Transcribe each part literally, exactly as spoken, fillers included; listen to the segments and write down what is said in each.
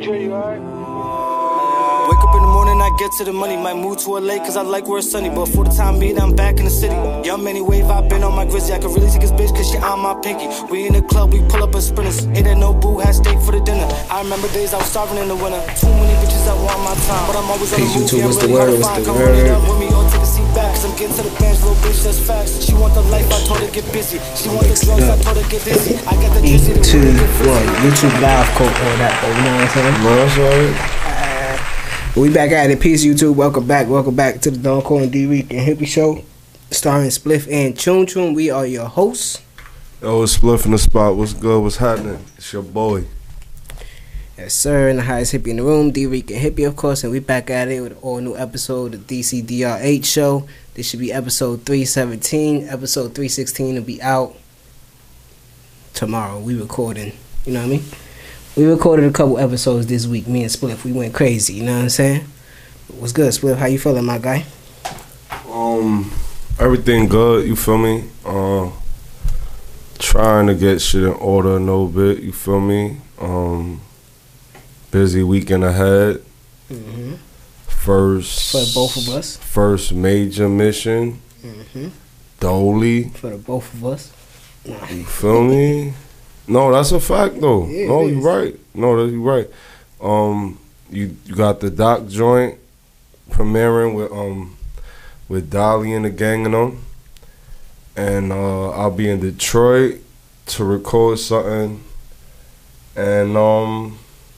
Dre, you alright? Wake up in the morning, I get to the money. Might move to L A cause I like where it's sunny. But for the time being, I'm back in the city. Young Manny Wave, I been on my grizzly. I could really take his bitch cause she on my pinky. We in the club, we pull up a sprinters. Ain't that no boo, had steak for the dinner. I remember days I was starving in the winter. Too many bitches that want my time. But I'm always on the move, yeah, I'm really hard to find. Come run it up with me or take a seat back. Cause I'm getting to the bench, little bitch, that's facts. She want the life, I told her get busy. She want the drugs, I told her get dizzy. I got the dizzy, the YouTube, well, YouTube live quote all that, though, you know what I'm saying? No, that's alright. We back at it. Peace, YouTube. Welcome back. Welcome back to the Don Cole and D-Week and Hippie Show, starring Spliff and Chun Chun. We are your hosts. Yo, it's Spliff in the spot. What's good? What's happening? It's your boy. Yes, sir. And the highest hippie in the room, D-Week and Hippie, of course. And we back at it with an all new episode of the D C D R H Show. This should be episode three seventeen. Episode three sixteen will be out tomorrow. We recording. You know what I mean? We recorded a couple episodes this week. Me and Spliff, we went crazy. You know what I'm saying? What's good, Spliff? How you feeling, my guy? Um, everything good. You feel me? Uh, trying to get shit in order a little bit. You feel me? Um, busy weekend ahead. Mm-hmm. First for both of us. First major mission. Mm-hmm. Dolly. For the both of us. Nah. You feel me? No, that's a fact though. Yeah, no, you right. No, you right. Um, you you got the Doc joint premiering with um with Dolly and the gang and them, and uh, I'll be in Detroit to record something, and um,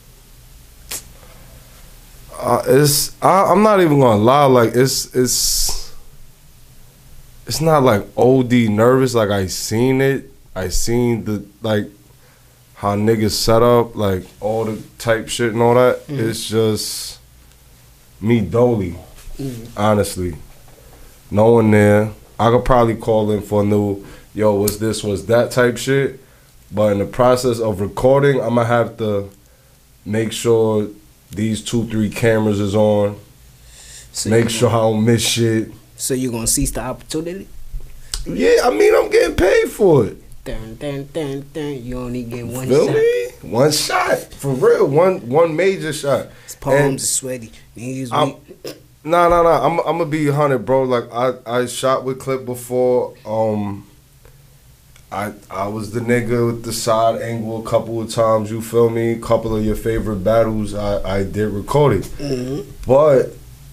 uh, it's I, I'm not even gonna lie, like it's it's it's not like O D nervous. Like I seen it. I seen the, like, how niggas set up, like, all the type shit and all that. Mm. It's just me dolly, mm. honestly. No one there. I could probably call in for a new, yo, what's this, what's that type shit. But in the process of recording, I'm going to have to make sure these two, three cameras is on. So make sure I don't miss shit. So you going to seize the opportunity? Yeah, I mean, I'm getting paid for it. Dun, dun, dun, dun. You only get one Feel shot. Me? One shot. For real. One one major shot. His palms are sweaty. Knees weak. Nah, nah, nah. I'm I'm gonna be one hundred, bro. Like, I, I shot with Clip before. Um, I I was the nigga with the side angle a couple of times, you feel me? A couple of your favorite battles I, I did record it. Mm-hmm. But,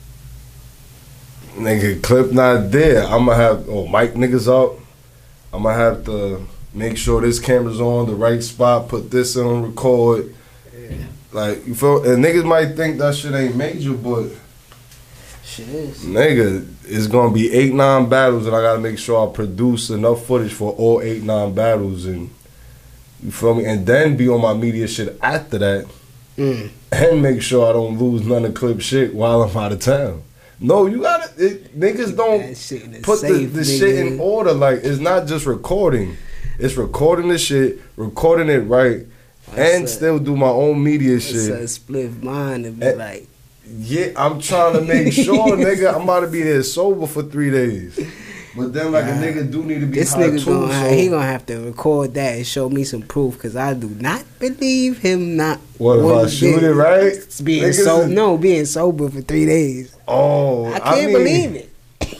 nigga, Clip not there. I'm gonna have, oh, mic niggas up. I'm gonna have to make sure this camera's on the right spot, put this on record. Yeah. Like, you feel, and niggas might think that shit ain't major, but shit is. Nigga, it's gonna be eight, nine battles, and I gotta make sure I produce enough footage for all eight, nine battles, and you feel me? And then be on my media shit after that, mm. and make sure I don't lose none of Clip shit while I'm out of town. No, you gotta, it, niggas don't put safe, the, the shit in order. Like, it's not just recording. It's recording the shit, recording it right, I and said, still do my own media shit. It's a split mind and be and, like, yeah, I'm trying to make sure, nigga, I'm about to be there sober for three days. But then, like, uh, a nigga do need to be this high nigga too. Gonna, so. He gonna have to record that and show me some proof, because I do not believe him not. What, if I shoot it, right? Being so, no, being sober for three days. Oh, I can't I mean, believe it.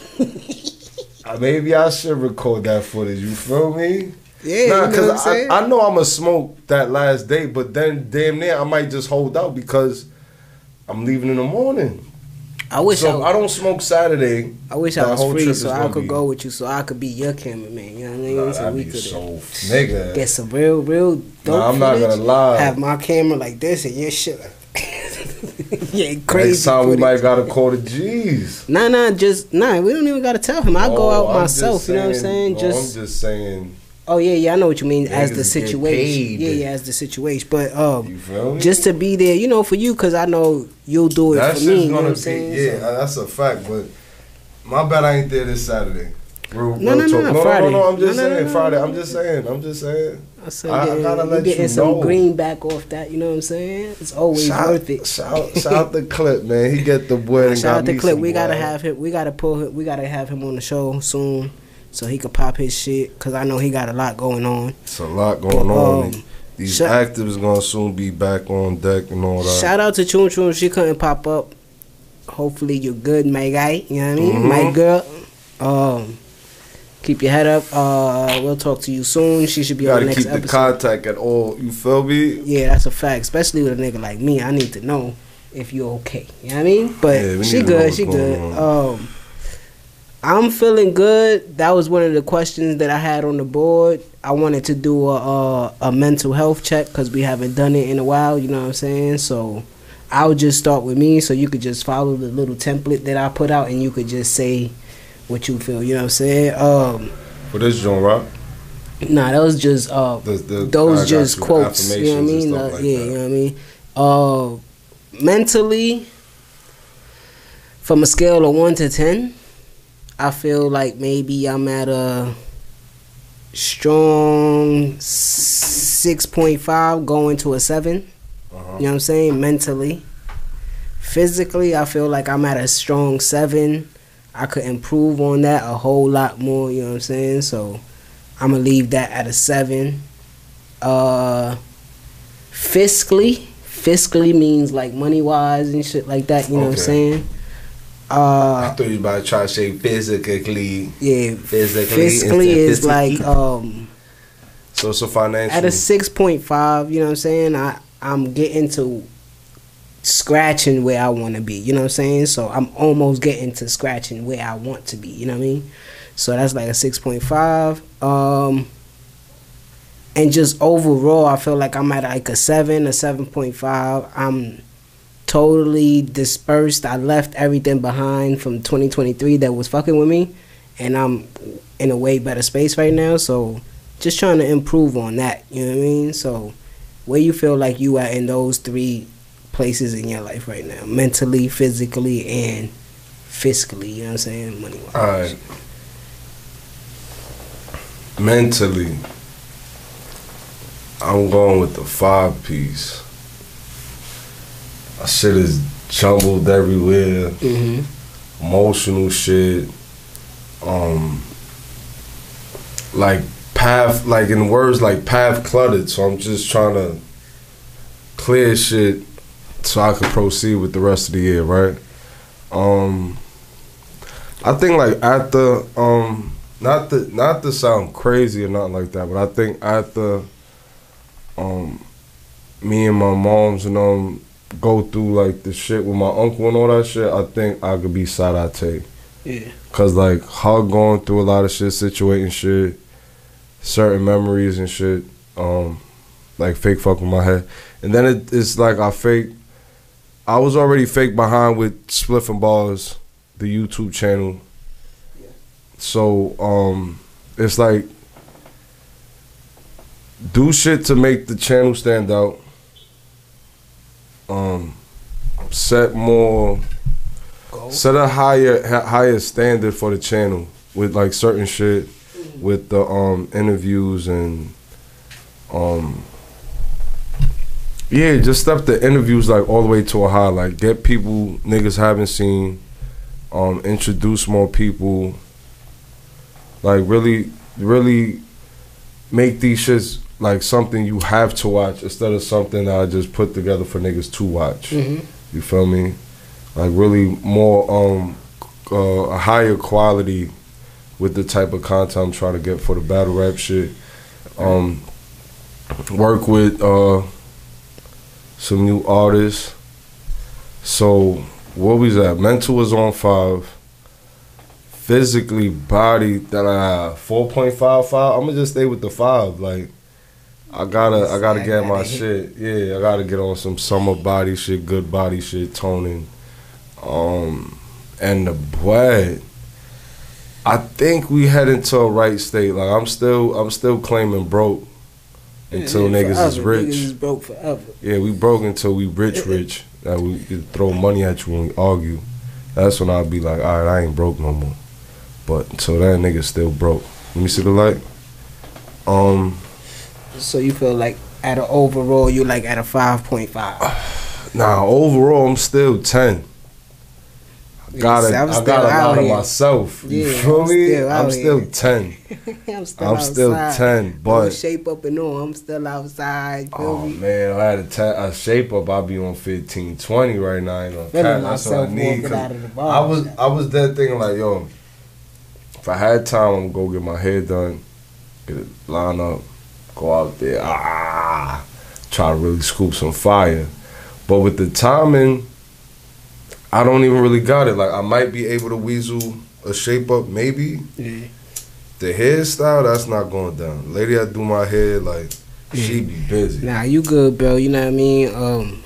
Maybe I should record that footage, you feel me? Yeah, nah, you know what I'm I, saying? I know I'm going to smoke that last day, but then damn near I might just hold out because I'm leaving in the morning. I wish so I, I don't smoke Saturday. I wish I was free so I could be, go with you, so I could be your cameraman. You know what I mean? Nah, so we could so, nigga. Get some real, real dope nah, I'm footage, not gonna lie. Have my camera like this and your shit. Yeah, crazy. Next time footage. we might gotta call the G's. Nah, nah, just nah. We don't even gotta tell him. I oh, go out I'm myself. Saying, you know what I'm saying? No, just I'm just saying. Oh yeah, yeah, I know what you mean. As the situation, yeah, yeah, as the situation. But um, just to be there, you know, for you, because I know you'll do it that's for me. You know gonna what I'm be, saying? Yeah, so. That's a fact. But my bad, I ain't there this Saturday. Real, no, real no, no, no, no, Friday. no, no, I'm just no, no, saying no, no, Friday. no, I'm just saying. I'm just saying. I said, I, yeah, I gotta you let getting you some know. greenback off that. You know what I'm saying? It's always shout, worth it. Shout, shout the Clip, man. He get the boy. And shout got out the me Clip. some We gotta boy. have him. We gotta pull. Him, we gotta have him on the show soon, so he could pop his shit. Cause I know he got a lot going on. It's a lot going but, on. Um, These Shout- actives gonna soon be back on deck and all that. Shout out to Chun Chun. She couldn't pop up. Hopefully you're good, my guy. You know what I mean? Mhm. My girl. Um, keep your head up. Uh, we'll talk to you soon. She should be You on gotta the next keep episode. the contact at all. You feel me? Yeah, that's a fact. Especially with a nigga like me, I need to know if you're okay. You know what I mean? But Yeah, we she need to know good. what's She going good. Um, I'm feeling good. That was one of the questions that I had on the board. I wanted to do a a, a mental health check because we haven't done it in a while. You know what I'm saying? So I'll just start with me, so you could just follow the little template that I put out, and you could just say what you feel. You know what I'm saying? Um, For this joint, right? Nah, that was just uh, The, the, I those got just you, quotes. You know what I affirmations mean? and Uh, stuff like yeah, that. you know what I mean. Uh, mentally, from a scale of one to ten, I feel like maybe I'm at a strong six point five, going to a seven. Uh-huh. You know what I'm saying? Mentally, physically, I feel like I'm at a strong seven. I could improve on that a whole lot more. You know what I'm saying? So I'm gonna leave that at a seven. Uh, fiscally, fiscally means like money wise and shit like that. You know what I'm Okay. saying? I Uh, thought you was about to try to say physically. yeah, Physically, fiscally instead is physically. like um So it's a financial. at a six point five. You know what I'm saying? I I'm getting to scratching where I want to be. You know what I'm saying? So I'm almost getting to scratching where I want to be. You know what I mean? So that's like a six point five. Um, and just overall, I feel like I'm at like a seven, a seven point five. I'm totally dispersed. I left everything behind from twenty twenty-three that was fucking with me, and I'm in a way better space right now. So just trying to improve on that. You know what I mean? So where you feel like you at in those three places in your life right now, mentally, physically, and fiscally? You know what I'm saying? Money wise. All right. Mentally, I'm going with the five piece. My shit is jumbled everywhere. Mm-hmm. Emotional shit. Um, like path, like in words, like path cluttered. So I'm just trying to clear shit so I can proceed with the rest of the year, right? Um, I think like after um. Not to not to sound crazy or nothing like that, but I think after um me and my moms and um go through like the shit with my uncle and all that shit, I think I could be Sadate. Yeah. Cause like her going through a lot of shit, situating shit, certain memories and shit, um, like fake fuck with my head. And then it, it's like I fake I was already fake behind with Spliff and Bars, the YouTube channel. So, um, it's like, do shit to make the channel stand out. Um, set more, set a higher ha- higher standard for the channel with like certain shit, with the um interviews and um. Yeah, just step the interviews like all the way to a high. Like get people niggas haven't seen, um, introduce more people. Like really, really make these shits like something you have to watch instead of something that I just put together for niggas to watch. Mm-hmm. You feel me? Like really more um uh, a higher quality with the type of content I'm trying to get for the battle rap shit. Um, work with uh some new artists. So what was that? Mental was on five. Physically, body that I have four point five five. I'm gonna just stay with the five. Like I gotta, I gotta get my shit. Yeah, I gotta get on some summer body shit, good body shit, toning. Um, and the bread. I think we head into a right state. Like I'm still, I'm still claiming broke until Yeah, niggas is forever. rich. Niggas is broke forever. Yeah, we broke until we rich, rich. That we could throw money at you when we argue. That's when I'll be like, all right, I ain't broke no more. But until that nigga still broke. Let me see the light. Um. So you feel like at an overall, you like at a five point five. Nah, overall I'm still ten. Got I'm I still got a out lot of here. myself. You Yeah, feel I'm me? still out I'm still here. ten. I'm still I'm outside. still ten, No but shape up and all. I'm still outside. Feel oh me? man, if I had a, ten, a shape up, I'd be on fifteen, twenty right now. You know, Feeling Cat, that's what I myself need. walking 'cause out of the bar. I was I was that thinking like, yo, if I had time, I'm gonna go get my hair done, get it line up, go out there, ah, try to really scoop some fire. But with the timing, I don't even really got it. Like I might be able to weasel a shape up, maybe. Yeah. The hairstyle, that's not going down. Lady that do my hair, like she be busy. Nah, you good, bro. You know what I mean? Um,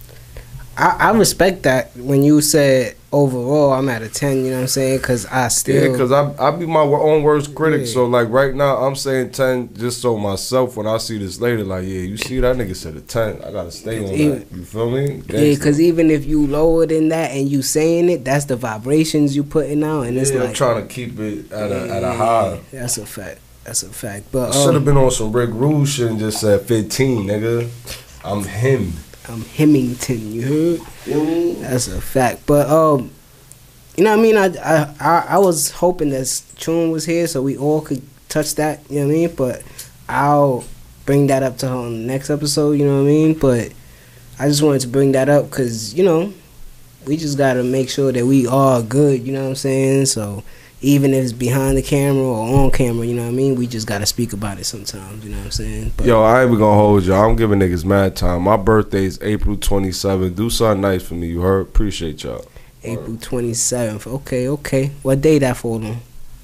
I, I respect that when you said overall I'm at a ten, you know what I'm saying? Because I still. Yeah, because I I be my own worst critic. Yeah. So like right now I'm saying ten just so myself when I see this later, like yeah, you see that nigga said a ten. I gotta stay on Even- that. You feel me? Yeah, Gangsta. because even if you lower than that and you saying it, that's the vibrations you putting out. And it's yeah, like. I'm trying to keep it at a at a Yeah, high. That's a fact. That's a fact. But I should have um, been on some Rick Rude shit and just said fifteen, nigga. I'm him. I'm Hemington, you heard? Mm. That's a fact. But um, you know what I mean? I I I, I was hoping that Chun was here so we all could touch that. You know what I mean? But I'll bring that up to her on the next episode. You know what I mean? But I just wanted to bring that up because you know we just gotta make sure that we are good. You know what I'm saying? So even if it's behind the camera or on camera, you know what I mean? We just gotta speak about it sometimes. You know what I'm saying? But Yo, I ain't even gonna hold y'all. I'm giving niggas mad time. My birthday's April twenty-seventh. Do something nice for me, you heard? Appreciate y'all. April twenty-seventh. Okay, okay. What day that fall on?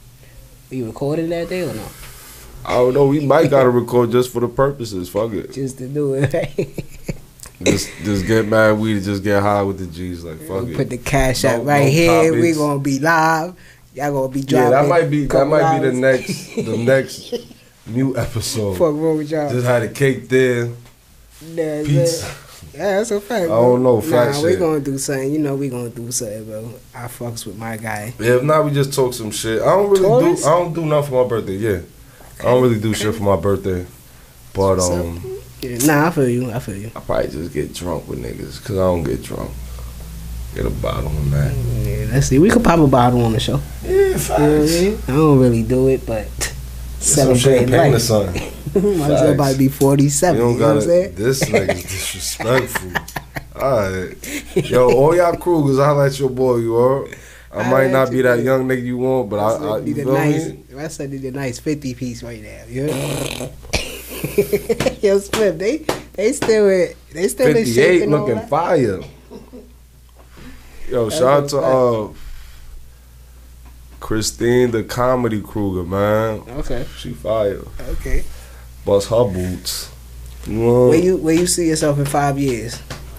You recorded that day or not? I don't know. We might gotta record just for the purposes. Fuck it. Just to do it, right? Just just get mad. We just get high with the G's. Like fuck We it. put the cash No- out right no here. topics. We gonna be live. Y'all gonna be dropping. Yeah, that might be that couple might be the hours. next the next new episode. Fuck wrong with y'all. Just had a cake there. That's Pizza. it. Yeah, that's a fact. I bro. don't know, fact Nah, we shit. gonna do something. You know, we gonna do something, bro. I fucks with my guy. Yeah, if not, we just talk some shit. I don't really Taurus? do. I don't do nothing for my birthday. Yeah, I don't really do shit for my birthday. But What's up? um, Yeah, nah, I feel you. I feel you. I probably just get drunk with niggas because I don't get drunk. Get a bottle on that. Yeah, let's see. We could pop a bottle on the show. Yeah, You know what I mean? I don't really do it, but Some celebrate champagne or life. something. Might as well about to be You forty-seven. You, don't know what I'm gotta. saying? This nigga's disrespectful. Alright. Yo, all y'all Krugers, I like your boy, you are. I I might like not be you, that too. young nigga you want, but I, I Need you a feel nice, me? I said need a nice fifty piece right now. You heard? Yo, Swift, they they still in, they still in shape fifty-eight and all looking that. fire. Yo, That's shout out a to fact. uh Christine the comedy Kruger, man. Okay, She fire. okay. Bust her boots. You know? Where you where you see yourself in five years?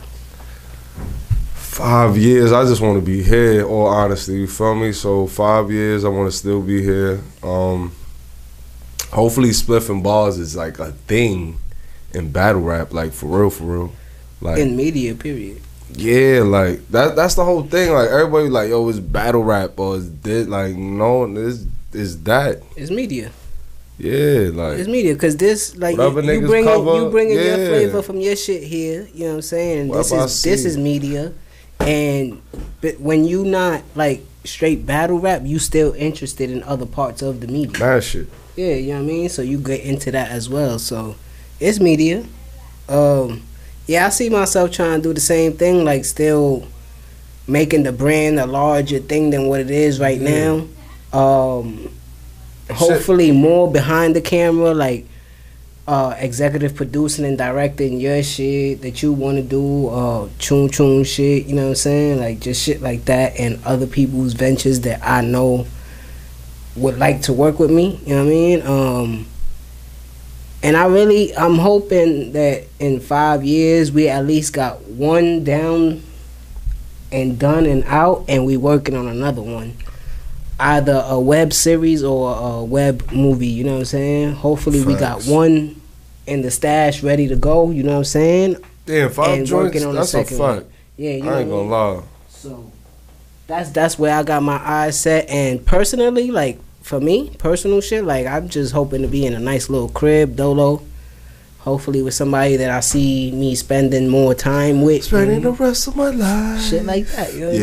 Five years, I just want to be here, all honesty, you feel me? So five years, I want to still be here. Um, hopefully Spliff and Bars is like a thing in battle rap, like for real, for real. Like In media, period. yeah, like that that's the whole thing. Like everybody like, yo, it's battle rap or it's this, like no, it's, it's that. It's media. Yeah, like It's media because this like Whatever you, you niggas bringing cover, you bringing your yeah. flavor from your shit here. You know what I'm saying? And this Whatever I is this see. is media, and but when you not like straight battle rap, you still interested in other parts of the media. mad shit. Yeah, you know what I mean. So you get into that as well. So it's media. Um, yeah, I see myself trying to do the same thing, like still making the brand a larger thing than what it is right Yeah. now. Um, hopefully more behind the camera, like uh, executive producing and directing your shit that you want to do, uh, chun chun shit, you know what I'm saying? Like just shit like that, and other people's ventures that I know would like to work with me, you know what I mean? Um, and I really, I'm hoping that in five years we at least got one down and done and out, and we working on another one. Either a web series or a web movie, you know what I'm saying? Hopefully we got Facts. one in the stash ready to go, you know what I'm saying? Yeah, five And joints, working on the that's a second one. fact. Yeah, you know I ain't what I gonna mean? lie. So that's that's where I got my eyes set. And personally, like for me, personal shit, like I'm just hoping to be in a nice little crib, dolo. Hopefully with somebody that I see me spending more time with. Spending you the know? rest of my life. Shit like that, you know what Yeah. I'm saying?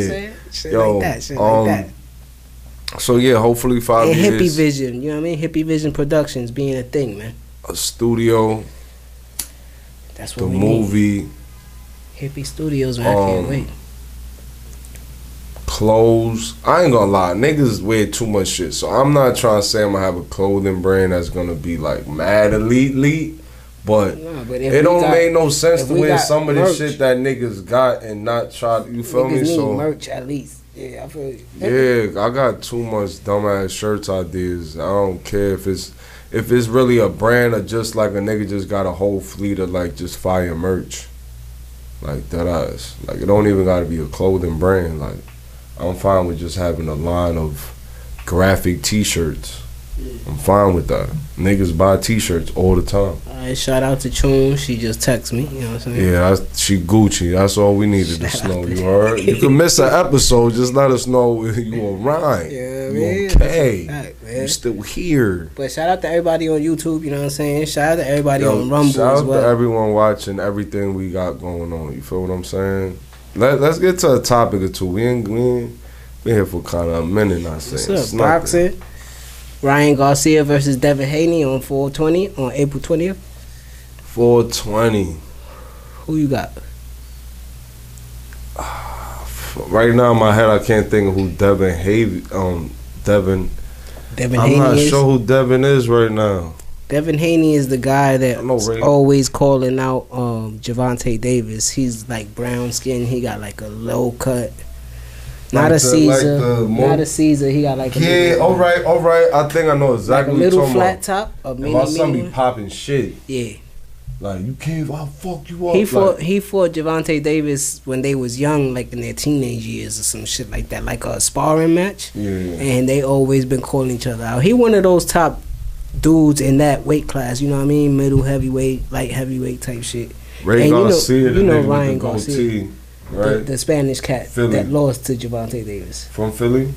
shit Yo, like that. Shit um, like that. So yeah, hopefully five And years. Hippie Vision, you know what I mean? Hippie Vision Productions being a thing, man. A studio, That's what the we movie, need. Hippie Studios, man. I can't um, wait. clothes. I ain't gonna lie, niggas wear too much shit. So I'm not trying to say I'm gonna have a clothing brand that's gonna be like mad elite, elite. But, Nah, but if it we don't got- make no sense if to we wear got some of the merch- shit that niggas got and not try. You feel Niggas me? need So merch at least. Yeah, I feel you. yeah, I got too much dumbass shirts ideas. I don't care if it's if it's really a brand or just like a nigga just got a whole fleet of like just fire merch. Like that ass. Like it don't even gotta be a clothing brand. Like I'm fine with just having a line of graphic t-shirts. I'm fine with that. Niggas buy t-shirts all the time. Alright, shout out to Chun. She just texted me. You know what I'm saying? Yeah, that's, she Gucci. That's all we needed to Shout know. out You to- heard? You can miss an episode. Just let us know you alright. Yeah, you man. okay? That's a fact, man. You still here? But shout out to everybody on YouTube. You know what I'm saying? Shout out to everybody Yo, on Rumble shout as out well. to everyone watching everything we got going on. You feel what I'm saying? Let, let's get to a topic or two. We ain't, we ain't been here for kind of a minute. Not saying What's it's up, nothing. boxing? Ryan Garcia versus Devin Haney on four twenty on April twentieth. four twenty. Who you got? Right now in my head, I can't think of who Devin Hay- um Devin. Devin I'm Haney not is. sure who Devin is right now. Devin Haney is the guy I that's know, Ray. always calling out um, Javante Davis. He's like brown skin. He got like a low cut. Not Like a the- Caesar. like the mo- not a Caesar. He got like a Yeah, little, all right, all right. I think I know like a exactly what little you're talking flat about. top. A And mini, my son mini be one. popping shit. Yeah. Like, you can't, I'll fuck you up. He fought Like, he fought Javante Davis when they was young, like in their teenage years or some shit like that, like a sparring match. yeah. And they always been calling each other out. He one of those top dudes in that weight class, you know what I mean? Middle heavyweight, light heavyweight type shit. Ray and you know- Garcia, the you know nigga Ryan with the Garcia. goatee, right? The, the Spanish cat Philly. that lost to Javante Davis. From Philly?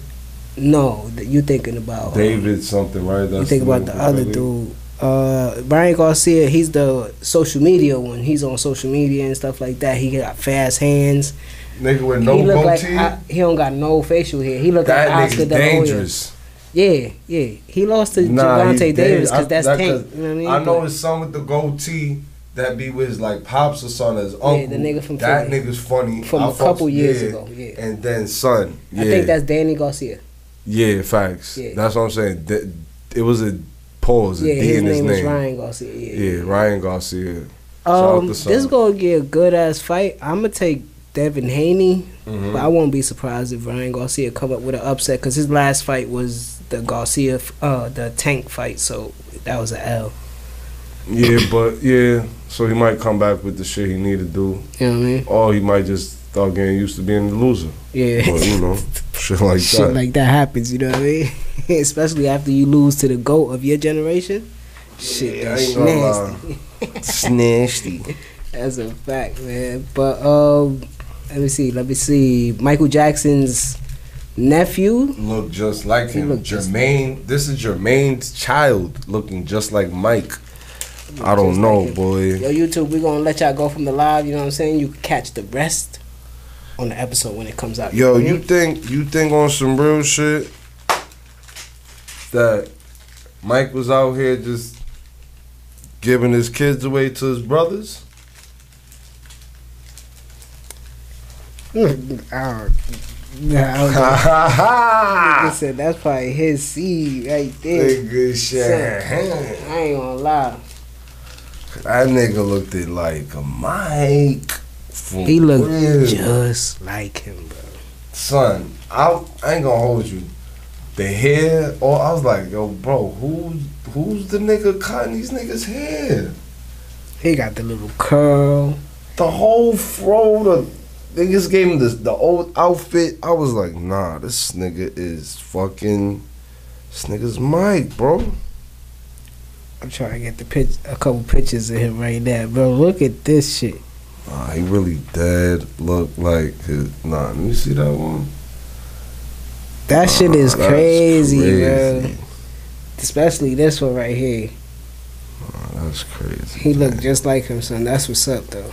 No, that you thinking about um, David something, right? That's you think about nigga the from other Philly. dude. Uh, Ryan Garcia, he's the social media one. He's on social media and stuff like that. He got fast hands. Nigga with no he look like goatee? I, he don't got no facial hair. He look that like Oscar nigga's De La Hoya. dangerous. Yeah, yeah. He lost to Nah, he's Javante Davis dangerous. because I- that's that- Tank. 'cause You know what I mean? I know But- it's some with the goatee that be with his like pops or son, his uncle. the nigga from that Philly. nigga's funny. From I a couple fucks- years yeah. ago, yeah. And then son, yeah, I think that's Danny Garcia. yeah, facts. Yeah. That's what I'm saying. Th- It was a pause, a Yeah, D his in his name name. is Ryan Garcia. Yeah, Yeah, Ryan Garcia. Shout out Um, to this son. is gonna get a good ass fight. I'm gonna take Devin Haney, Mhm. but I won't be surprised if Ryan Garcia come up with an upset because his last fight was the Garcia, uh, the Tank fight. So that was an L. Yeah, but yeah, so he might come back with the shit he need to do, You know what I mean? or he might just start getting used to being the loser. Yeah. But you know, shit like Shit that. like that happens, you know what I mean? Especially after you lose to the GOAT of your generation. Shit, Yeah, I that's ain't gonna nasty. It's nasty. That's a fact, man. But um, let me see, let me see. Michael Jackson's nephew. Look just like He him. look just Jermaine. This is Jermaine's child looking just like Mike. I don't Just know, like him. boy. Yo, YouTube, we're gonna let y'all go from the live. You know what I'm saying? You can catch the rest on the episode when it comes out. Yo, know you what I mean? think you think on some real shit that Mike was out here just giving his kids away to his brothers? Oh, nah, I was Ha ha ha! Nigga said that's probably his seed right there. Nigga shit. Son, I ain't gonna lie. That nigga looked it like a Mike. For He looked real. just like him, bro. Son, I, I ain't gonna hold you. The hair, or I was like, yo, bro, who's who's the nigga cutting these niggas' hair? He got the little curl. The whole fro, the niggas gave him this, the old outfit. I was like, nah, this nigga is fucking, this nigga's Mike, bro. I'm trying to get the pitch, a couple pictures of him right now, bro. Look at this shit. Nah, he really dead. Look like his, nah, let me see that one. That shit is Nah, that's crazy, crazy. bro. Especially this one right here. Nah, that's crazy. He looked just like him, son. That's what's up, though.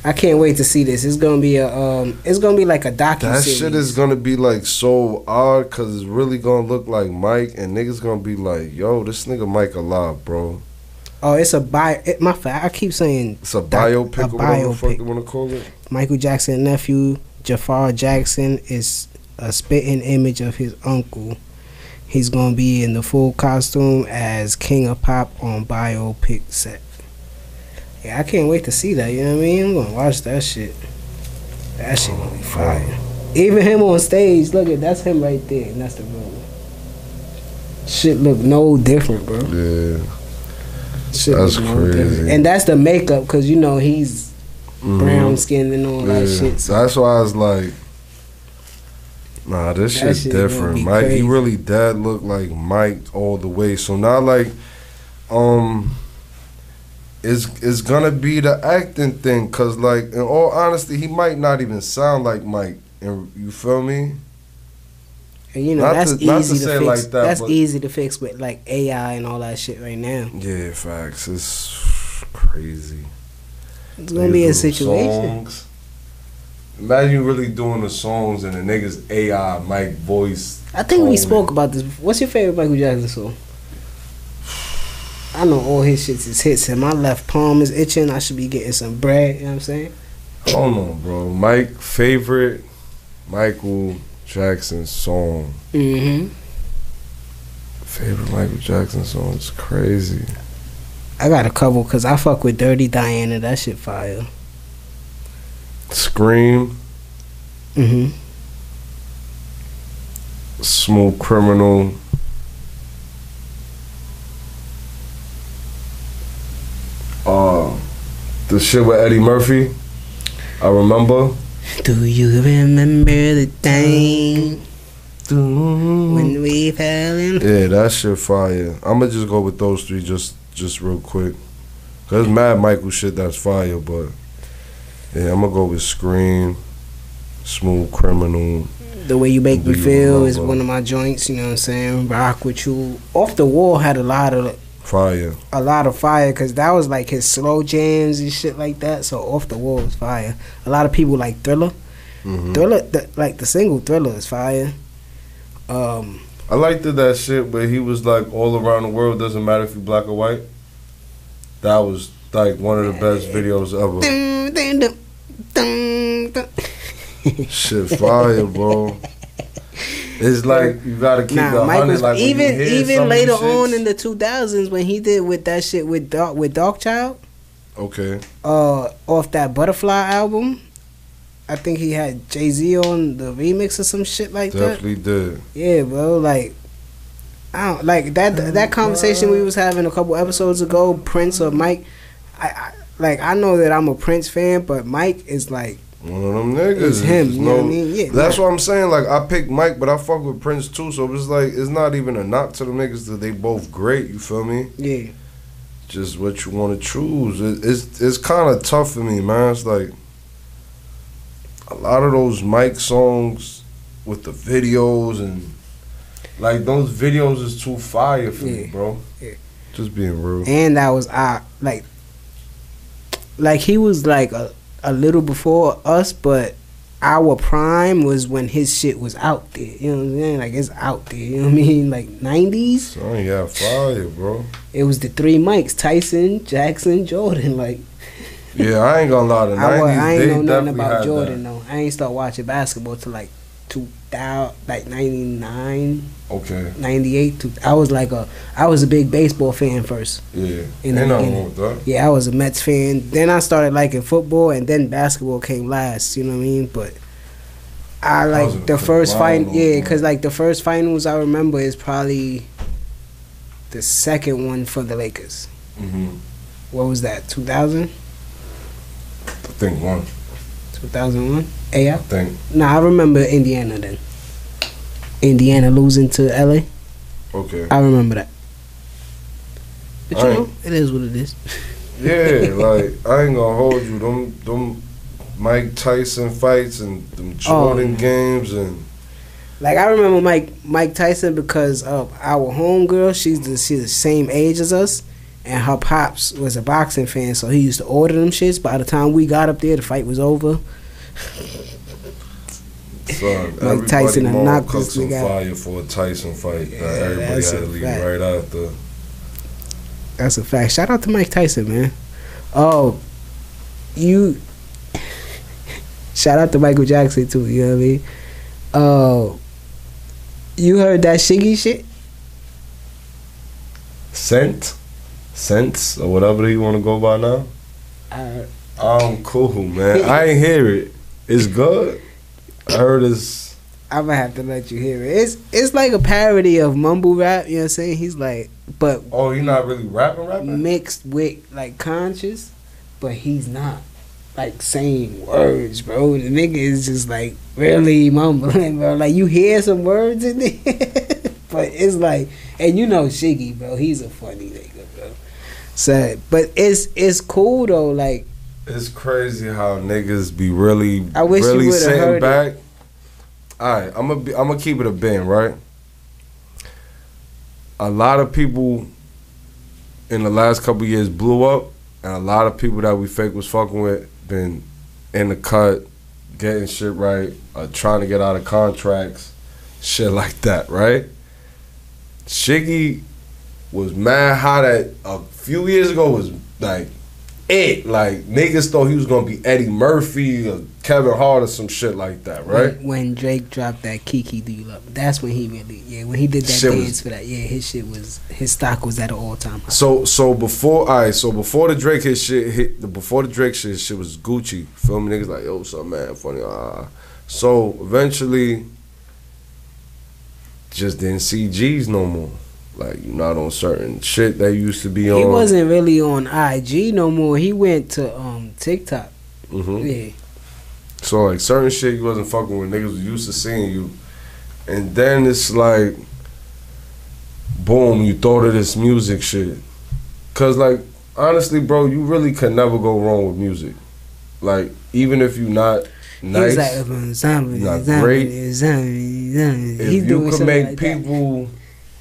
I can't wait to see this. It's gonna be a um. It's gonna be like a docu That series. shit is gonna be like so odd because it's really gonna look like Mike, and niggas gonna be like, "Yo, this nigga Mike alive, bro." Oh, it's a bio. It, my fa- I keep saying It's a doc- biopic a or whatever the fuck biopic. they wanna call it. Michael Jackson's nephew, Jafar Jackson, is a spitting image of his uncle. He's gonna be in the full costume as King of Pop on biopic set. Yeah, I can't wait to see that. You know what I mean? I'm gonna watch that shit. That shit gonna be fire. Even him on stage. Look at that's him right there. And that's the real one. Shit look no different, bro. Yeah, Shit that's look no crazy. different. And that's the makeup, cause you know he's Mhm. brown skinned and all that Yeah. shit. So That's why I was like, nah, this That shit's shit gonna different. be Mike, crazy. he really did look like Mike all the way. So now, like, um, it's it's gonna be the acting thing, cause like, in all honesty, he might not even sound like Mike. And you feel me? and you know not that's to- not to easy to, say it fix. like that, that's but- easy to fix with like A I and all that shit right now. Yeah, facts. It's crazy. It's gonna be a Niggas doing situation. songs. Imagine you really doing the songs and the niggas A I Mike voice. I think we tone spoke it. about this. What's your favorite Michael Jackson song? I know all his shits is hits, and my left palm is itching. I should be getting some bread. You know what I'm saying? Hold on, bro. Mike favorite Michael Jackson song. Mm-hmm. Favorite Michael Jackson song is crazy. I got a couple because I fuck with Dirty Diana. That shit fire. Scream, Mm-hmm. Smooth Criminal. Uh, the shit with Eddie Murphy. I remember. Do you remember the thing when we fell in? Yeah, that shit fire. I'ma just go with those three just just real quick. Cause it's mad Michael shit that's fire, but yeah, I'ma go with Scream, Smooth Criminal. The Way You Make Do Me You Feel is Remember? one of my joints. You know what I'm saying? Rock With You. Off the Wall had a lot of Fire. a lot of fire because that was like his slow jams and shit like that. So Off the Wall was fire. A lot of people like Thriller. hmm Thriller, the, like the single Thriller is fire. Um, I liked it, that shit, but he was like all around the world, doesn't matter if you black or white. That was like one of the best videos ever. dun, dun, dun, dun, dun. Shit fire, bro. It's like you gotta keep Nah, the Mike hundred. was Like when you even hear some even of later these shits- on in the two thousands when he did with that shit with Dark, with Dark Child, Okay. uh, off that Butterfly album. I think he had Jay-Z on the remix or some shit like Definitely did. that. Yeah, bro. Like, I don't like that. That conversation we was having a couple episodes ago. Prince or Mike. I, I like. I know that I'm a Prince fan, but Mike is like One of them niggas. It's him, There's you know what I mean? Yeah, That's nah. what I'm saying. Like I picked Mike, but I fuck with Prince too. So it's like it's not even a knock to the niggas that they both great. You feel me? yeah. Just what you want to choose. It, it's it's kind of tough for me, man. It's like a lot of those Mike songs with the videos and like those videos is too fire for me, Yeah. bro. Yeah. Just being real. And that was I like like he was like a, a little before us, but our prime was when his shit was out there. You know what I'm saying? Like it's out there. You know what I mean? Like nineties. Son, yeah, fire, bro. It was the three Mikes: Tyson, Jackson, Jordan. Like Yeah, I ain't gonna lie. The I, wa- nineties, I they ain't know nothing definitely about had Jordan that. though. I ain't start watching basketball till like two thousand, like ninety-nine, Okay, ninety-eight. Two, I was like a, I was a big baseball fan first. yeah. In the Ain't nothing beginning. wrong with that. Yeah, I was a Mets fan. Then I started liking football, and then basketball came last. You know what I mean? But I like wasn't the a first big fight. wild Yeah, one. because like the first finals I remember is probably the second one for the Lakers. Mm-hmm. What was that? Two thousand? I think one. Two thousand one? Yeah. I think. Nah, I remember Indiana then. Indiana losing to L A. Okay. I remember that. But you Alright. know, it is what it is. Yeah, like I ain't gonna hold you. Them them Mike Tyson fights and them Jordan Oh. games and Like I remember Mike Mike Tyson because of our homegirl. She's the she's the same age as us, and her pops was a boxing fan, so he used to order them shits. By the time we got up there, the fight was over. Son, Mike Tyson everybody knocked cooks this some nigga out. fire for a Tyson fight. Yeah, uh, everybody that's had a to leave fact. right after. That's a fact. Shout out to Mike Tyson, man. Oh, you. Shout out to Michael Jackson too. You know what I mean? Oh, you heard that Shiggy shit? Scent, Sense, or whatever you want to go by now. Uh, I'm cool, man. I ain't hear it. It's good. I heard it's. I'm gonna have to let you hear it. It's it's like a parody of mumble rap. You know what I'm saying? He's like, but Oh, you're not really rapping, rapping? mixed with like conscious, but he's not like saying words, bro. The nigga is just like really mumbling, bro. Like you hear some words in there, but it's like, and you know Shiggy, bro. He's a funny nigga, bro. So, but it's it's cool though. Like It's crazy how niggas be really, I wish you really would've sitting heard it. back. All right, I'm gonna be, I'm gonna keep it a bend, right? A lot of people in the last couple of years blew up, and a lot of people that we fake was fucking with been in the cut, getting shit right, uh, trying to get out of contracts, shit like that, right? Shiggy was mad hot at a few years ago. Was like it, like niggas thought he was gonna be Eddie Murphy or Kevin Hart or some shit like that, right? when, when Drake dropped that Kiki Do You Love Me, that's when he really, yeah, when he did that Shit dance was- for that, yeah, his shit was, his stock was at an all time high. So so before I so before the Drake hit shit hit the before the Drake shit shit was Gucci. Feel me? Niggas like, yo, what's up, man? Funny. Ah. So eventually just didn't see G's no more. Like you not on certain shit that used to be He on. wasn't really on I G no more. He went to um TikTok. hmm Yeah. So like certain shit you wasn't fucking with, niggas was used to seeing you. And then it's like boom, you thought of this music shit. Cause like honestly, bro, you really could never go wrong with music. Like even if you not He nice, was like, um, zombie, not zombie, great. zombie, zombie. if He's you doing could something make like that. people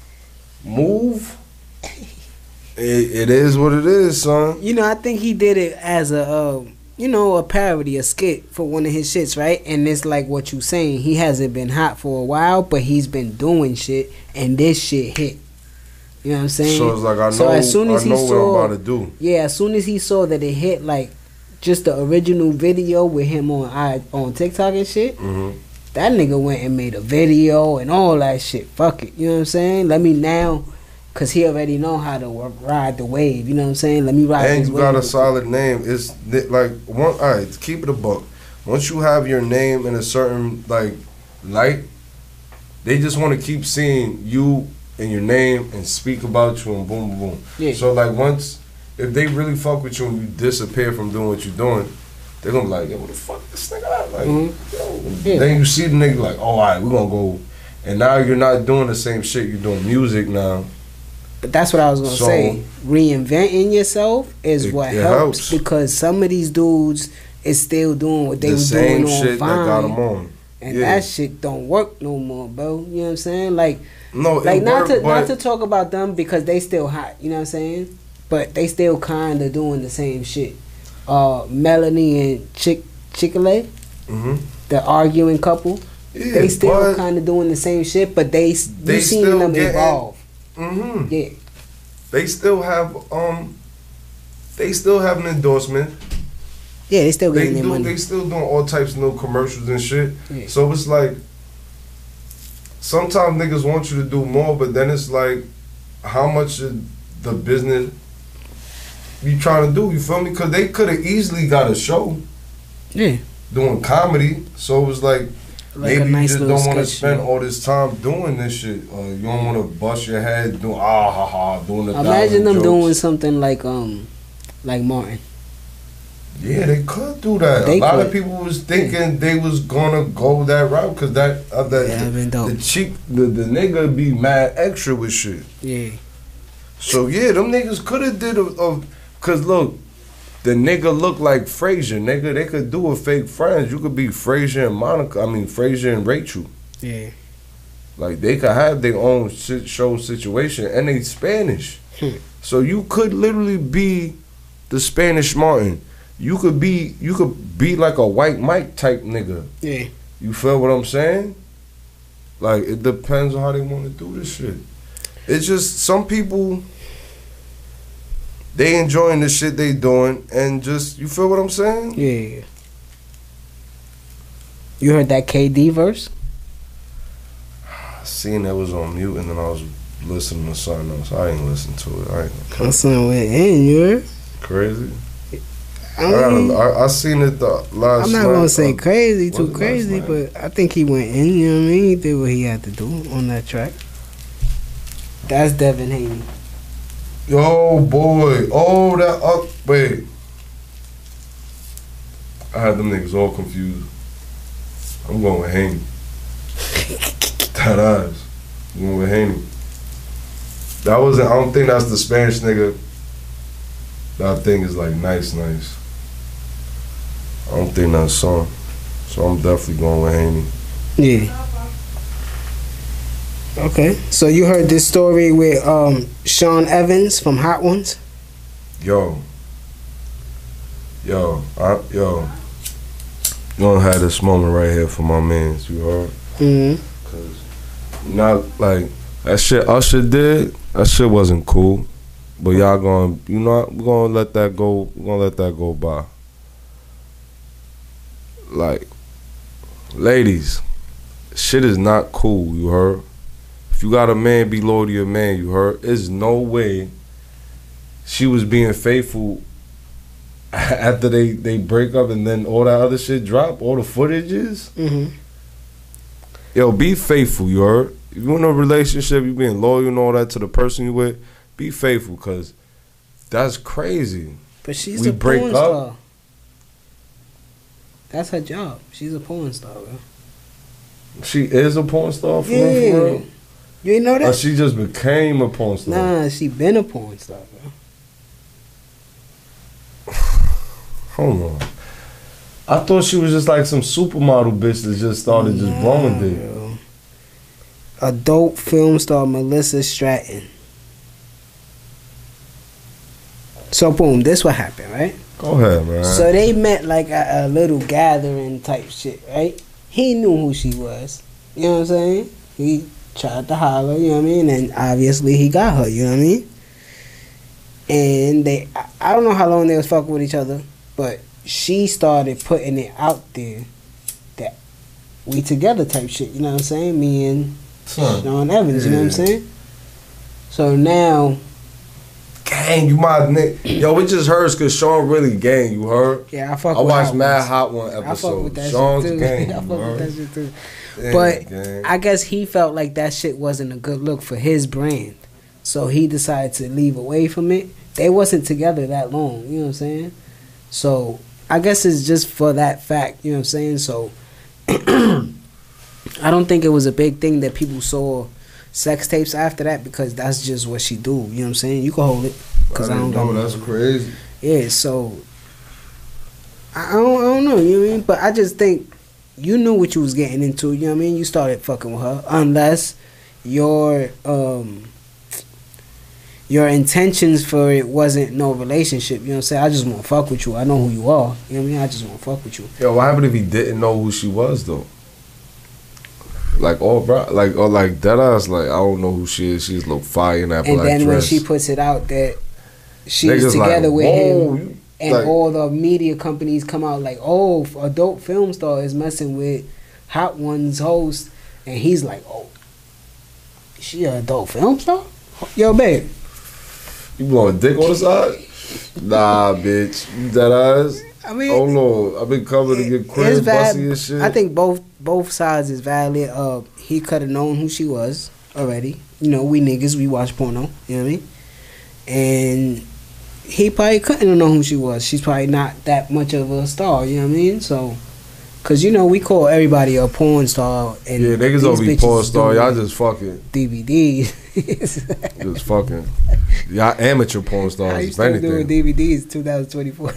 move, it, it is what it is, son. You know, I think he did it as a, uh, you know, a parody, a skit for one of his shits, right? And it's like what you saying. He hasn't been hot for a while, but he's been doing shit, and this shit hit. You know what I'm saying? So it's like I know, So as soon as I he know what saw- I'm about to do. Yeah, as soon as he saw that it hit, like just the original video with him on I on TikTok and shit, hmm that nigga went and made a video and all that shit. Fuck it, you know what I'm saying? Let me now, cause he already know how to work, ride the wave. You know what I'm saying? Let me ride. And this you got wave. a solid name. It's ni- like one. All right, to keep it a buck. Once you have your name in a certain like light, they just want to keep seeing you and your name and speak about you and boom, boom, boom. Yeah. So like once, if they really fuck with you and you disappear from doing what you're doing, they're gonna be like, yo, what the fuck this nigga at? Like, Mhm. yo. Yeah. Then you see the nigga like, oh, all right, we're gonna go. And now you're not doing the same shit. You're doing music now. But that's what I was gonna So- say. Reinventing yourself is It- what it helps, helps. because some of these dudes is still doing what they the was same doing on shit Vine, that got them on. and Yeah. that shit don't work no more, bro. You know what I'm saying? Like, No, like it not worked, to but not to talk about them because they still hot. You know what I'm saying? But they still kind of doing the same shit. Uh, Melanie and Chick Chick-fil-A, Mhm. the arguing couple, Yeah, they still but- kind of doing the same shit, but they They you seen still them getting- evolve. Mm-hmm. Yeah, They still have um, they still have an endorsement. yeah, they still They getting their do. money. They still doing all types of little commercials and shit. Yeah. So it's like sometimes niggas want you to do more, but then it's like how much of the business you trying to do? You feel me? Because they could have easily got a show Yeah, doing comedy. So it was like. like Maybe a nice you just little don't want to sketch spend show. all this time doing this shit. Or you don't want to bust your head doing ah ha ha doing the Imagine thousand them jokes. doing something like um, like Martin. Yeah, they could do that. They a lot could. of people was thinking they was gonna go that route because that uh, the, Yeah, been the, dope. the cheap the, the nigga be mad extra with shit. Yeah, So yeah, them niggas could have did a, a cause look, the nigga look like Frasier. Nigga, they could do a fake Friends. You could be Frasier and Monica. I mean Frasier and Rachel. yeah. Like they could have their own shit show situation and they Spanish. Hmm. So you could literally be the Spanish Martin. You could be you could be like a white Mike type nigga. Yeah. You feel what I'm saying? Like, it depends on how they want to do this shit. It's just some people, they enjoying the shit they doing, and just, you feel what I'm saying? Yeah. You heard that K D verse? I seen that was on mute, and then I was listening to something else. I ain't listened to it. I ain't My son went in, you heard? crazy. I, I, mean, gotta, I, I seen it the last I'm not night. gonna say uh, crazy, too was it crazy, last night? but I think he went in, you know what I mean? He did what he had to do on that track. That's Devin Haney. Yo, boy. Oh, that up. Wait. I had them niggas all confused. I'm going with Haney. That eyes. I'm going with Haney. That wasn't, I don't think that's the Spanish nigga that I think is like nice, nice. I don't think that's a song. So I'm definitely going with Haney. Yeah. Okay. So you heard this story with um, Sean Evans from Hot Ones? Yo. Yo. I, yo. You gonna have this moment right here for my mans, you heard? Mm-hmm. Cause not like that shit Usher did, that shit wasn't cool. But y'all gonna, you know, we're gonna let that go, we're gonna let that go by. Like, ladies, shit is not cool, you heard? If you got a man, be loyal to your man, you heard? There's no way she was being faithful after they, they break up and then all that other shit drop, all the footages. Mm-hmm. Yo, be faithful, you heard? If you in a relationship, you being loyal and all that to the person you with, be faithful, because that's crazy. But she's We a break porn up? star. That's her job. She's a porn star, bro. She is a porn star for Yeah. real, for real? You ain't know Or that? she just became a porn star? Nah, she been a porn star, bro. Hold on. I thought she was just like some supermodel bitch that just started just Nah, blowing dick. bro. Adult film star Melissa Stratton. So boom, this what happened, right? Go ahead, man. So they met like a, a little gathering type shit, right? He knew who she was. You know what I'm saying? He tried to holler, you know what I mean? And obviously he got her, you know what I mean? And they, I, I don't know how long they was fucking with each other, but she started putting it out there that we together type shit, you know what I'm saying? Me and Son. Sean Evans, you know what I'm Yeah. saying? So now, Gang, you my nigga. Yo, we just heard because Sean really gang, you heard? yeah, I fuck I with watched Hot Mad Ones. Hot One I fuck episode. with that Sean's shit too. gang, I you fuck with heard? that shit too. Damn, But gang. I guess he felt like that shit wasn't a good look for his brand. So he decided to leave away from it. They wasn't together that long, you know what I'm saying? So I guess it's just for that fact, you know what I'm saying? So I don't think it was a big thing that people saw sex tapes after that, because that's just what she do, you know what I'm saying? You can hold it. Cause I, I don't didn't know, got that's crazy. Yeah, so I I don't, I don't know, you know what I mean? But I just think you knew what you was getting into, you know what I mean? You started fucking with her, unless your um your intentions for it wasn't no relationship, you know what I'm saying? I just want to fuck with you. I know who you are, you know what I mean? I just want to fuck with you. Yo, what happened if he didn't know who she was though? Like, oh, bro, like, or like that ass, like, I don't know who she is. She's look fire in that And black then when dress. she puts it out that she's Niggas together like, with whoa, him, you- and like- all the media companies come out like, oh, a dope film star is messing with Hot Ones host, and he's like, oh, she a dope film star? Yo, babe. You blowing dick on the side? Nah, bitch. You dead ass? I mean, Oh no, I've been covered to get it's crib, valid. bussy and shit. I think both both sides is valid. Uh, he could have known who she was already. You know, we niggas, we watch porno. You know what I mean? And he probably couldn't have known who she was. She's probably not that much of a star. You know what I mean? So, cause you know we call everybody a porn star. And yeah, niggas these don't be bitches porn star. do Y'all just fucking, D V Ds. just fucking. Y'all amateur porn stars, I if used to do anything. D V Ds twenty twenty-four.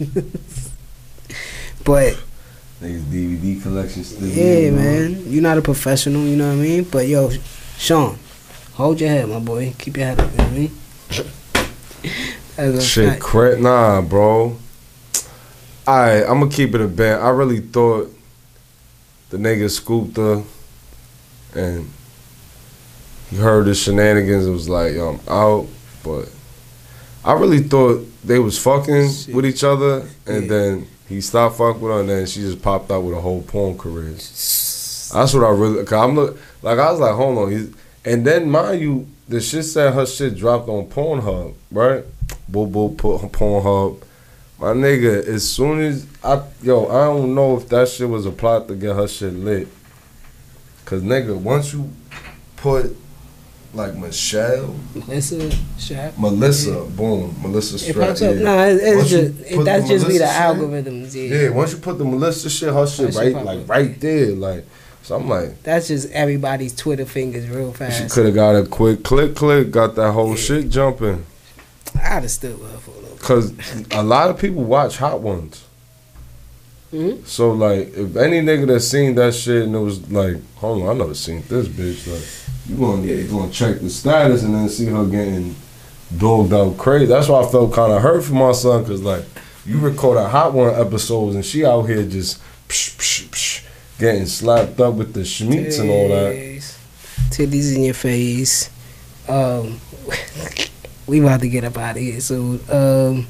But Niggas D V D collection still. yeah, man, you're not a professional, you know what I mean? But yo, Sean, hold your head, my boy. Keep your head up, you know what I mean? Shit, cra- nah, bro. Alright, I'm gonna keep it a band. I really thought the nigga scooped her and he heard the shenanigans. It was like, yo, I'm out. But I really thought they was fucking Shit. with each other, and yeah. then he stopped fucking with her, and then she just popped out with a whole porn career. That's what I really. Cause I'm look like I was like, hold on. He's, and then mind you, the shit said her shit dropped on Pornhub, right? Boop boop put Pornhub. My nigga, as soon as I yo, I don't know if that shit was a plot to get her shit lit. Cause nigga, once you put like Michelle, Melissa, Shaq, Melissa, yeah. boom, Melissa Strap. It pops up. Yeah. Nah, it, it's just it, that's just be the shit, algorithms. Yeah. yeah, once you put the Melissa shit, her shit her right, shit like right there, like. So I'm like, that's just everybody's Twitter fingers real fast. She could have got a quick click, click, got that whole yeah. shit jumping. I'd have stood with her for a little bit. Cause a lot of people watch Hot Ones. Mm-hmm. So like, if any nigga that seen that shit and it was like, hold on, I never seen this bitch. Like, you gonna yeah. you gonna check the status and then see her getting dogged out crazy. That's why I felt kind of hurt for my son, cause like, you record a Hot One episodes and she out here just psh, psh, psh, getting slapped up with the schmeats and all that. Titties in your face. Um, we about to get up out of here. So um,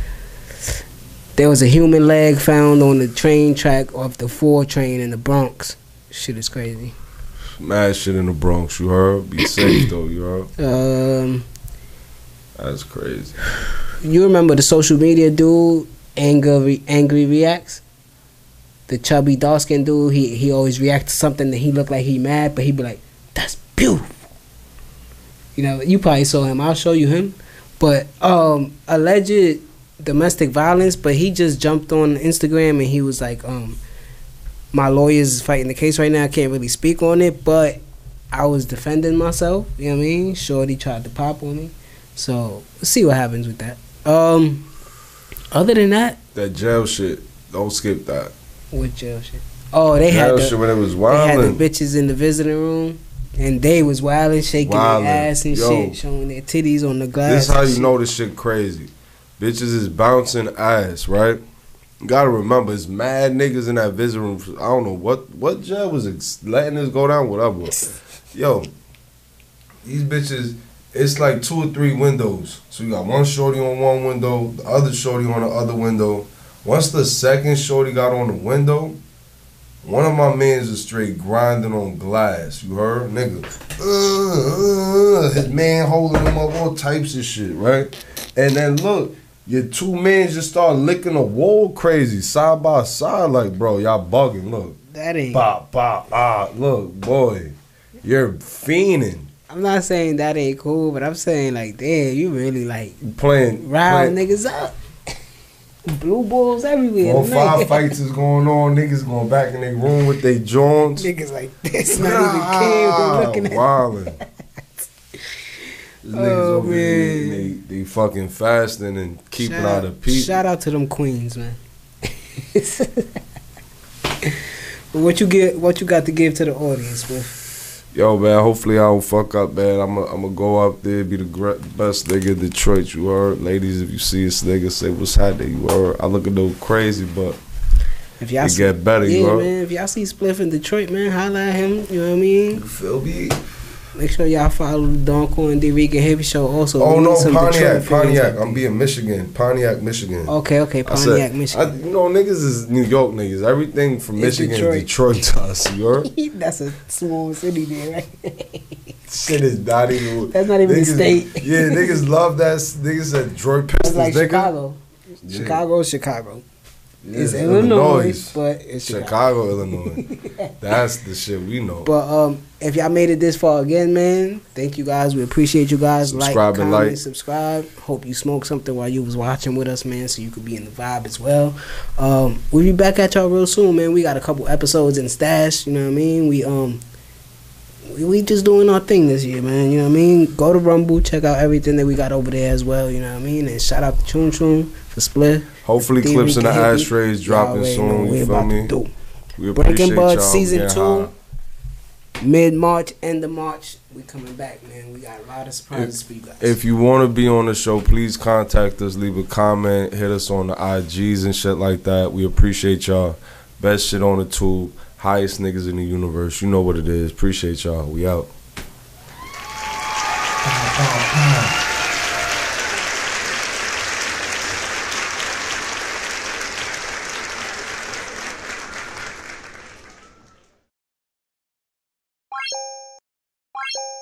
there was a human leg found on the train track off the four train in the Bronx. Shit is crazy. Mad shit in the Bronx, you heard? Be safe though, you heard? Um, That's crazy. You remember the social media dude, Angry, Angry Reacts? The chubby dark skinned dude, he he always react to something that he looked like he mad, but he be like, that's beautiful. You know, you probably saw him. I'll show you him. But um, alleged domestic violence, but he just jumped on Instagram and he was like, um, my lawyer's fighting the case right now. I can't really speak on it, but I was defending myself. You know what I mean? Shorty tried to pop on me. So, let's see what happens with that. Um, other than that. That jail shit, don't skip that. What jail shit? Oh, they jail had the, shit when it was wilding. They had the bitches in the visiting room, and they was wilding, shaking wilding. their ass and Yo, shit, showing their titties on the glass. This how you shit. know this shit crazy. Bitches is bouncing ass, right? You gotta remember, it's mad niggas in that visiting room. I don't know what what jail was ex- letting this go down, whatever. Yo, these bitches, it's like two or three windows. So you got one shorty on one window, the other shorty on the other window. Once the second shorty got on the window, one of my mans was straight grinding on glass. You heard? Nigga. Uh, uh, his man holding him up, all types of shit, right? And then look, your two men just start licking the wall crazy, side by side. Like, bro, y'all bugging. Look. That ain't. Bop, bop, bop. Look, boy, you're fiending. I'm not saying that ain't cool, but I'm saying, like, damn, you really, like, playing, rile niggas up. Blue balls everywhere. All five fights is going on. Niggas going back in their room with their joints. Niggas like this, not nah, even care looking at wildin'. These niggas oh, over there, they, they fucking fasting and keeping shout, out of people. Shout out to them queens, man. What you get? What you got to give to the audience, man? Yo, man, hopefully I don't fuck up, man. I'm going to go up there, be the best nigga in Detroit, you heard? Ladies, if you see this nigga, say what's happening, you heard? I look a little crazy, but if y'all it see, get better, yeah, you heard? Man, if y'all see Spliff in Detroit, man, holla at him, you know what I mean? You feel me? Make sure y'all follow the Don Corn D. Rican Heavy Show also. Oh, no, Pontiac, Pontiac. I'm being Michigan. Pontiac, Michigan. Okay, okay, Pontiac, said, Michigan. I, you know, niggas is New York niggas. Everything from it's Michigan Detroit. is Detroit to us, you heard? That's a small city there, right? Shit is not even. That's not even niggas, a state. Yeah, niggas love that. Niggas said Detroit Pistons, it's like nigga. Chicago. Yeah. Chicago, Chicago. Yeah, it's Illinois, Illinois, but it's Chicago, Chicago Illinois. That's the shit we know. But um, if y'all made it this far again, man, thank you guys. We appreciate you guys. Subscribe like, and comment, like. subscribe. Hope you smoked something while you was watching with us, man, so you could be in the vibe as well. Um, we'll be back at y'all real soon, man. We got a couple episodes in stash. You know what I mean? We um. We, we just doing our thing this year, man. You know what I mean? Go to Rumble, check out everything that we got over there as well. You know what I mean? And shout out to Chun Chun for Split. Hopefully, clips in the ashtrays dropping soon. You feel me? We appreciate Breaking Bud y'all season two. high. mid March, end of March, we coming back, man. We got a lot of surprises if, for you guys. If you want to be on the show, please contact us. Leave a comment. Hit us on the I Gs and shit like that. We appreciate y'all. Best shit on the tube. Highest niggas in the universe. You know what it is. Appreciate y'all. We out. Bye.